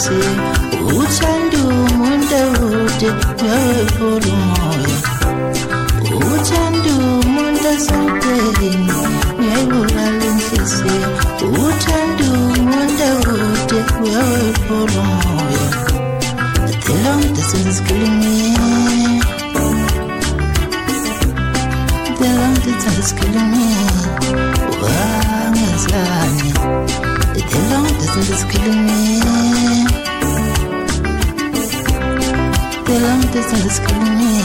lingishise uthanda umuntu ude uyawuphula umoya uthanda umuntu asempeleni uyayibulala inhliziyo uthanda umuntu ude uyawuphula umoya the long distance is killing me the long distance is killing me wangezani the long distance is killing me the long distance is killing me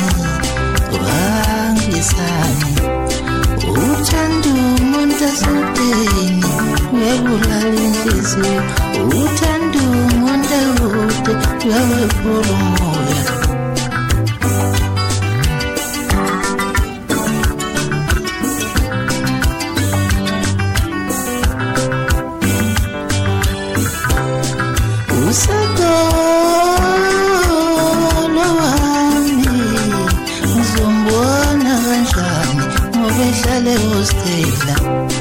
wangezani uthanda umuntu asempeleni uyayibulala inhliziyo uthanda umuntu ude uyawuphula umoya usekolo wami ngizombona kanjani ngoba ehlale hostela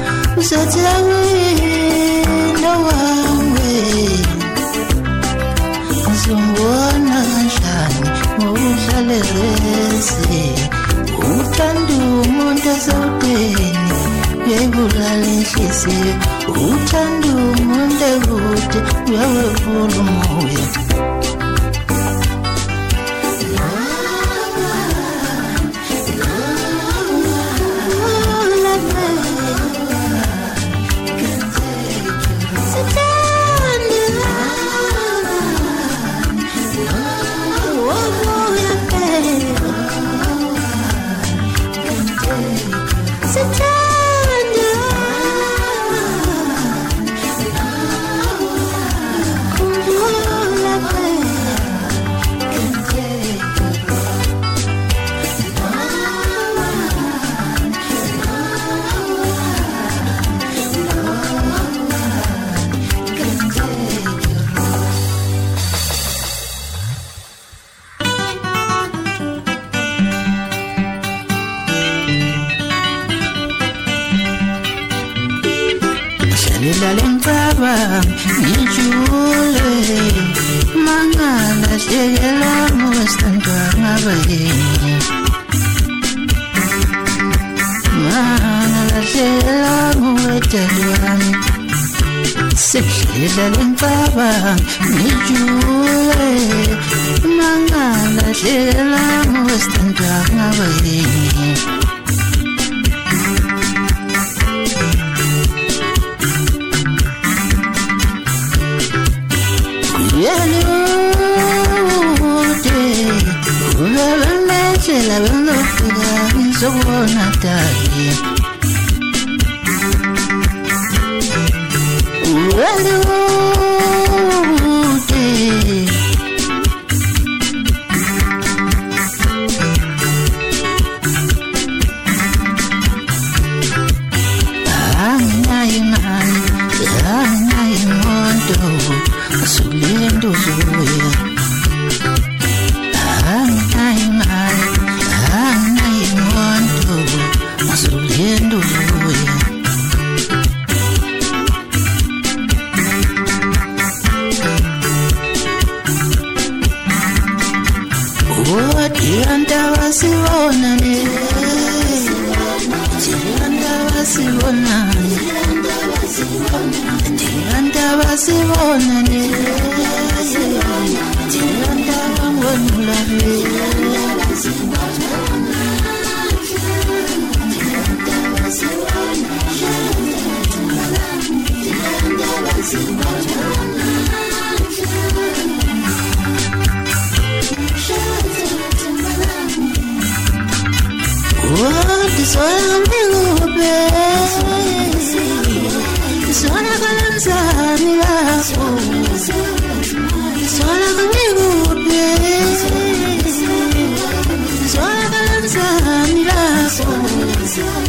usathawini wami ngizombona kanjani ngoba uhlale resi uthanda umuntu asawuteni uyayibulala inhliziyo uthanda umuntu ekude uyawuphula umoya Lempaba ngijule mangala shekela mustantwa ngabayeni mangala shekela muwetadwami sekshela lempaba ngijule mangala shekela mustantwa ngabayeni la velocidad soportable. Sola